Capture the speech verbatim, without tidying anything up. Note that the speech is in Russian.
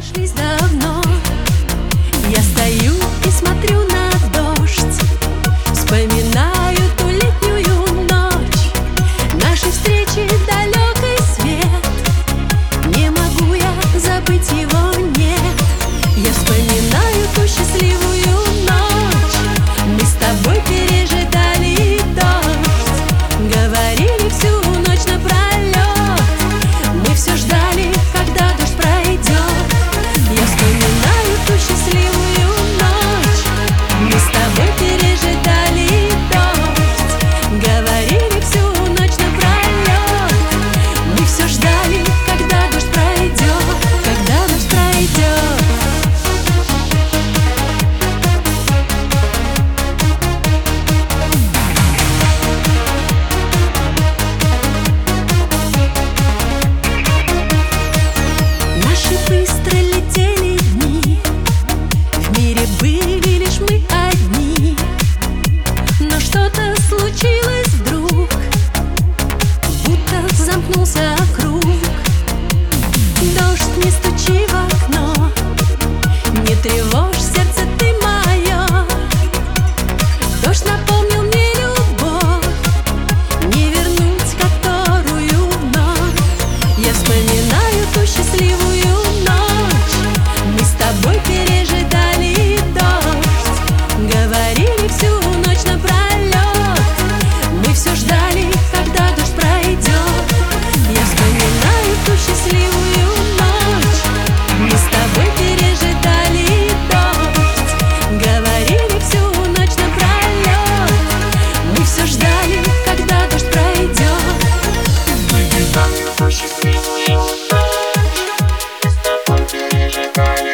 разошлись давно. Я стою и смотрю на дождь, вспоминаю ту летнюю ночь, наши встречи, далекий свет. Не могу я забыть его, нет. Я вспоминаю ту счастливую ночь, мы с тобой пережидали дождь, говорили всю ночь напролет, мы все ждали, когда дождь пройдет. Я вспоминаю ту счастливую ночь, мы с тобой пережидали дождь, говорили всю ночь напролет, мы все ждали, когда дождь пройдет, когда дождь пройдет. Наши быстро летели дни, в мире были лишь мы одни. Но что-то случилось вдруг, будто замкнулся круг. Дождь, не стучи в окно, не тревожь сердце ты мое. Дождь напомнил мне любовь, не вернуть которую вновь. Я вспоминаю ту счастливую ночь, мы с тобой пережидали дождь, говорили всю ночь напролет, мы все ждали, когда дождь пройдет. Я вспоминаю ту счастливую ночь, мы с тобой пережидали дождь, говорили всю ночь напролет, мы все ждали, когда дождь пройдет. Счастливую ночь, мы с тобой пережидали.